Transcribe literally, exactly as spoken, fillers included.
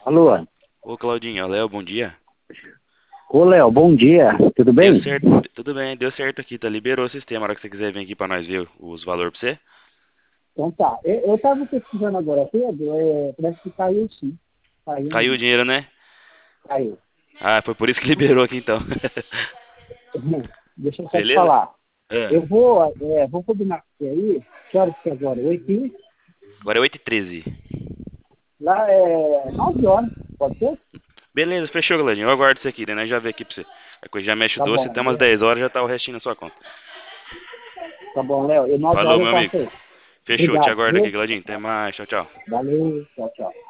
Alô? Ô Claudinho, Léo, bom dia. Ô, Léo, bom dia. Tudo Deu bem? certo, tudo bem, deu certo aqui, tá? Liberou o sistema, a hora que você quiser vir aqui pra nós ver os valores pra você. Então tá. Eu, eu tava pesquisando agora cedo, é, parece que caiu sim. Caiu, Caiu o um- dinheiro, né? caiu. Ah, foi por isso que liberou aqui então. Deixa eu só te Beleza? falar. Ah, Eu vou, é, vou combinar com você aí. Que horas que é agora? Oito e um? agora é oito e treze. Lá é nove horas. Pode ser? Beleza, fechou, Claudinho. Eu aguardo isso aqui, né? Nós já vê aqui pra você. A coisa já mexe o Tá doce, bom. até umas É, dez horas já tá o restinho na sua conta. tá bom, Léo. E nove Falou, horas eu meu amigo. passo aí. Fechou, te Obrigado, aguardo aqui, viu? Claudinho. Até mais, tchau, tchau. Valeu. Tchau, tchau.